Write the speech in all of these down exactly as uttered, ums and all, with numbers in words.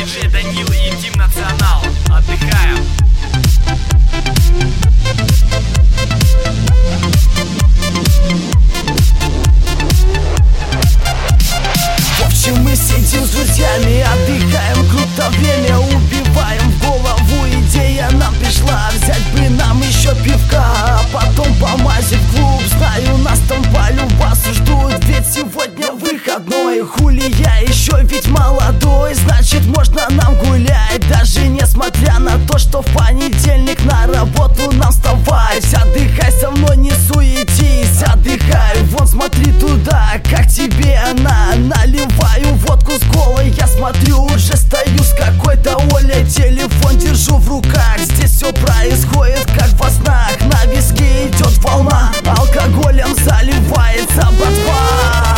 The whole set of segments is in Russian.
диджей Данил и Тим Национал. Отдыхаем. В общем, мы сидим с друзьями, отдыхаем, круто время убиваем. В голову идея нам пришла, взять бы нам еще пивка, а потом помазать в клуб. Знаю, нас там полюбасу ждут, ведь сегодня выходной. Хули я еще ведь молодой, значит можно нам гулять, даже несмотря на то, что в понедельник на работу нам вставать. Отдыхай со мной, не суетись, отдыхай, вон смотри туда, как тебе она. Наливаю водку с колой, я смотрю, уже стою с какой-то Олей. Телефон держу в руках, здесь все происходит как во снах. На виске идет волна, алкоголем заливается ботва.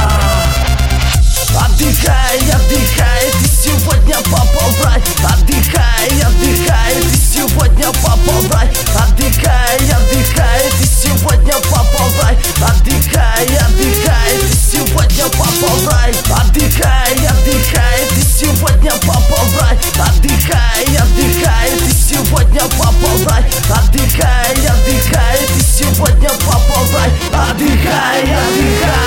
Отдыхай, отдыхай, ты сегодня попал в рай. Отдыхай, отдыхай, ты сегодня попал в рай. Отдыхай, отдыхай, ты сегодня попал в рай. Отдыхай, отдыхай, ты сегодня попал в рай. Отдыхай, отдыхай, ты сегодня попал в рай. Отдыхай, отдыхай, ты сегодня попал в рай. Отдыхай, отдыхай, ты сегодня попал в рай. Отдыхай, отдыхай.